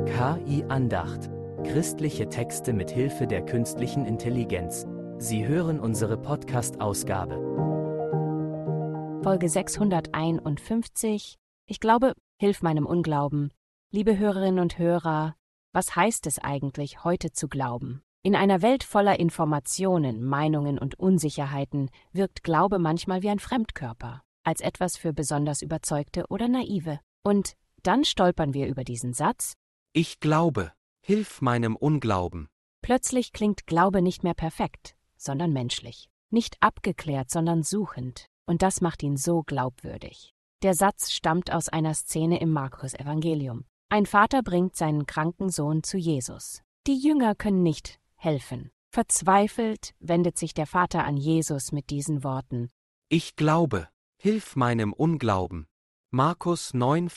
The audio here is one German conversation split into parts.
KI Andacht. Christliche Texte mit Hilfe der künstlichen Intelligenz. Sie hören unsere Podcast-Ausgabe. Folge 651. Ich glaube, hilf meinem Unglauben. Liebe Hörerinnen und Hörer, was heißt es eigentlich, heute zu glauben? In einer Welt voller Informationen, Meinungen und Unsicherheiten wirkt Glaube manchmal wie ein Fremdkörper, als etwas für besonders Überzeugte oder Naive. Und dann stolpern wir über diesen Satz: Ich glaube, hilf meinem Unglauben. Plötzlich klingt Glaube nicht mehr perfekt, sondern menschlich. Nicht abgeklärt, sondern suchend. Und das macht ihn so glaubwürdig. Der Satz stammt aus einer Szene im Markus-Evangelium. Ein Vater bringt seinen kranken Sohn zu Jesus. Die Jünger können nicht helfen. Verzweifelt wendet sich der Vater an Jesus mit diesen Worten: Ich glaube, hilf meinem Unglauben. Markus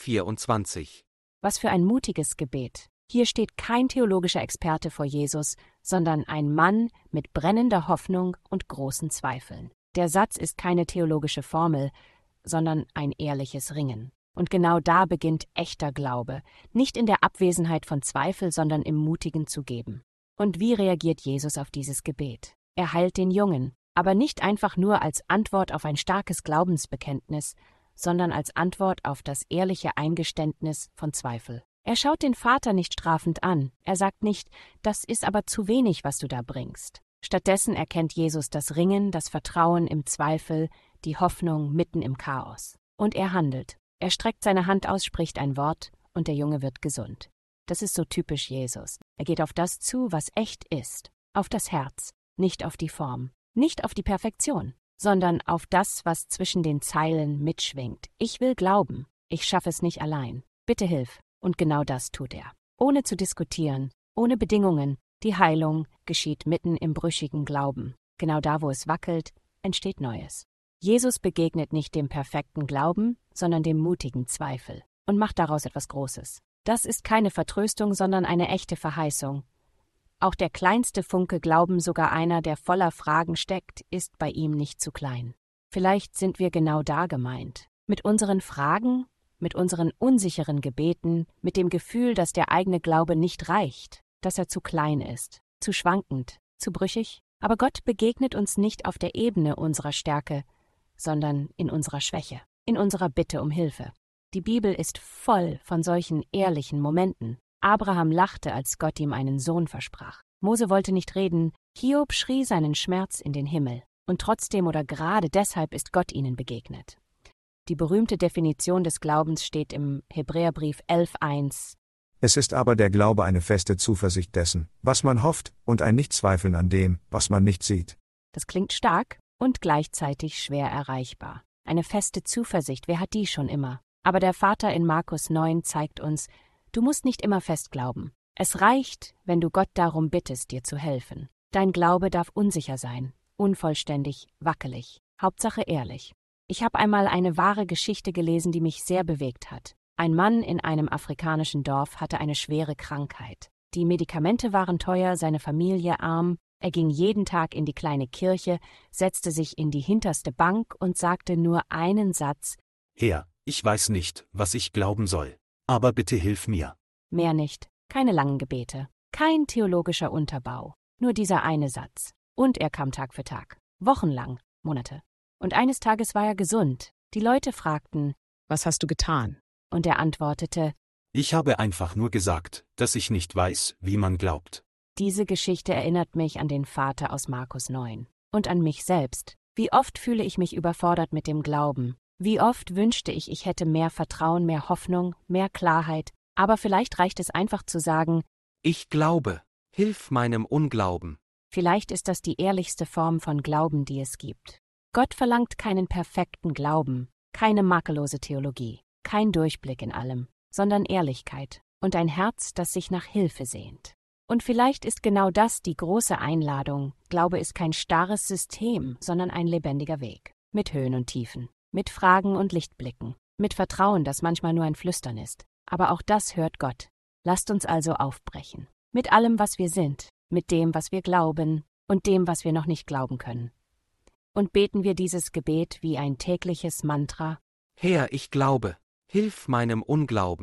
9,24. Was für ein mutiges Gebet. Hier steht kein theologischer Experte vor Jesus, sondern ein Mann mit brennender Hoffnung und großen Zweifeln. Der Satz ist keine theologische Formel, sondern ein ehrliches Ringen. Und genau da beginnt echter Glaube, nicht in der Abwesenheit von Zweifel, sondern im mutigen Zugeben. Und wie reagiert Jesus auf dieses Gebet? Er heilt den Jungen, aber nicht einfach nur als Antwort auf ein starkes Glaubensbekenntnis, sondern als Antwort auf das ehrliche Eingeständnis von Zweifel. Er schaut den Vater nicht strafend an. Er sagt nicht: Das ist aber zu wenig, was du da bringst. Stattdessen erkennt Jesus das Ringen, das Vertrauen im Zweifel, die Hoffnung mitten im Chaos. Und er handelt. Er streckt seine Hand aus, spricht ein Wort, und der Junge wird gesund. Das ist so typisch Jesus. Er geht auf das zu, was echt ist. Auf das Herz, nicht auf die Form, nicht auf die Perfektion, sondern auf das, was zwischen den Zeilen mitschwingt. Ich will glauben. Ich schaffe es nicht allein. Bitte hilf. Und genau das tut er. Ohne zu diskutieren, ohne Bedingungen. Die Heilung geschieht mitten im brüchigen Glauben. Genau da, wo es wackelt, entsteht Neues. Jesus begegnet nicht dem perfekten Glauben, sondern dem mutigen Zweifel und macht daraus etwas Großes. Das ist keine Vertröstung, sondern eine echte Verheißung. Auch der kleinste Funke Glauben, sogar einer, der voller Fragen steckt, ist bei ihm nicht zu klein. Vielleicht sind wir genau da gemeint. Mit unseren Fragen, mit unseren unsicheren Gebeten, mit dem Gefühl, dass der eigene Glaube nicht reicht, dass er zu klein ist, zu schwankend, zu brüchig. Aber Gott begegnet uns nicht auf der Ebene unserer Stärke, sondern in unserer Schwäche, in unserer Bitte um Hilfe. Die Bibel ist voll von solchen ehrlichen Momenten. Abraham lachte, als Gott ihm einen Sohn versprach. Mose wollte nicht reden, Hiob schrie seinen Schmerz in den Himmel. Und trotzdem oder gerade deshalb ist Gott ihnen begegnet. Die berühmte Definition des Glaubens steht im Hebräerbrief 11,1. Es ist aber der Glaube eine feste Zuversicht dessen, was man hofft, und ein Nichtzweifeln an dem, was man nicht sieht. Das klingt stark und gleichzeitig schwer erreichbar. Eine feste Zuversicht, wer hat die schon immer? Aber der Vater in Markus 9 zeigt uns: Du musst nicht immer fest glauben. Es reicht, wenn du Gott darum bittest, dir zu helfen. Dein Glaube darf unsicher sein, unvollständig, wackelig. Hauptsache ehrlich. Ich habe einmal eine wahre Geschichte gelesen, die mich sehr bewegt hat. Ein Mann in einem afrikanischen Dorf hatte eine schwere Krankheit. Die Medikamente waren teuer, seine Familie arm. Er ging jeden Tag in die kleine Kirche, setzte sich in die hinterste Bank und sagte nur einen Satz: Herr, ich weiß nicht, was ich glauben soll, aber bitte hilf mir. Mehr nicht, keine langen Gebete, kein theologischer Unterbau, nur dieser eine Satz. Und er kam Tag für Tag, wochenlang, Monate. Und eines Tages war er gesund. Die Leute fragten: Was hast du getan? Und er antwortete: Ich habe einfach nur gesagt, dass ich nicht weiß, wie man glaubt. Diese Geschichte erinnert mich an den Vater aus Markus 9 und an mich selbst. Wie oft fühle ich mich überfordert mit dem Glauben? Wie oft wünschte ich hätte mehr Vertrauen, mehr Hoffnung, mehr Klarheit? Aber vielleicht reicht es einfach zu sagen: Ich glaube, hilf meinem Unglauben. Vielleicht ist das die ehrlichste Form von Glauben, die es gibt. Gott verlangt keinen perfekten Glauben, keine makellose Theologie, kein Durchblick in allem, sondern Ehrlichkeit und ein Herz, das sich nach Hilfe sehnt. Und vielleicht ist genau das die große Einladung. Glaube ist kein starres System, sondern ein lebendiger Weg. Mit Höhen und Tiefen, mit Fragen und Lichtblicken, mit Vertrauen, das manchmal nur ein Flüstern ist. Aber auch das hört Gott. Lasst uns also aufbrechen. Mit allem, was wir sind, mit dem, was wir glauben und dem, was wir noch nicht glauben können. Und beten wir dieses Gebet wie ein tägliches Mantra: Herr, ich glaube, hilf meinem Unglauben.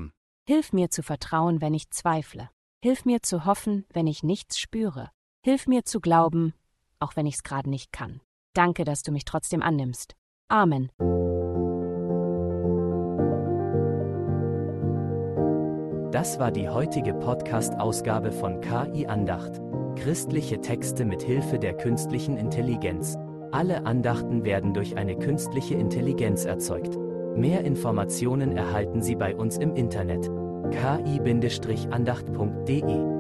Hilf mir zu vertrauen, wenn ich zweifle. Hilf mir zu hoffen, wenn ich nichts spüre. Hilf mir zu glauben, auch wenn ich es gerade nicht kann. Danke, dass du mich trotzdem annimmst. Amen. Das war die heutige Podcast-Ausgabe von KI Andacht. Christliche Texte mit Hilfe der künstlichen Intelligenz. Alle Andachten werden durch eine künstliche Intelligenz erzeugt. Mehr Informationen erhalten Sie bei uns im Internet: ki-andacht.de